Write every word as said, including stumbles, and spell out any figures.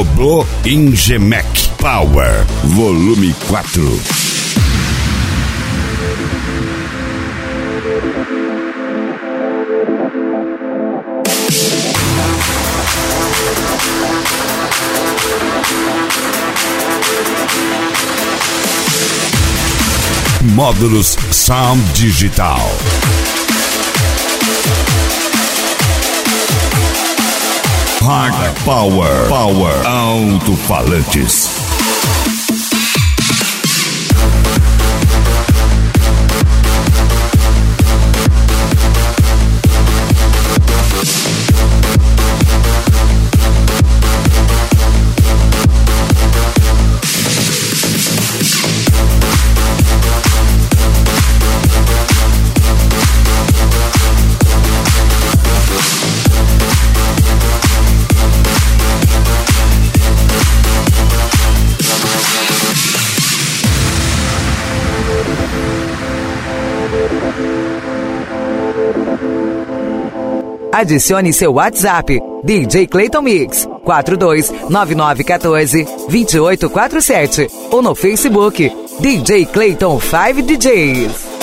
Doblô Ingemec Power, volume quatro. Módulos Sound Digital. Hard Power, Power, alto-falantes. Adicione seu WhatsApp, D J Clayton Mix, quatro dois nove nove um quatro, dois oito quatro sete, ou no Facebook, D J Clayton cinco D Js.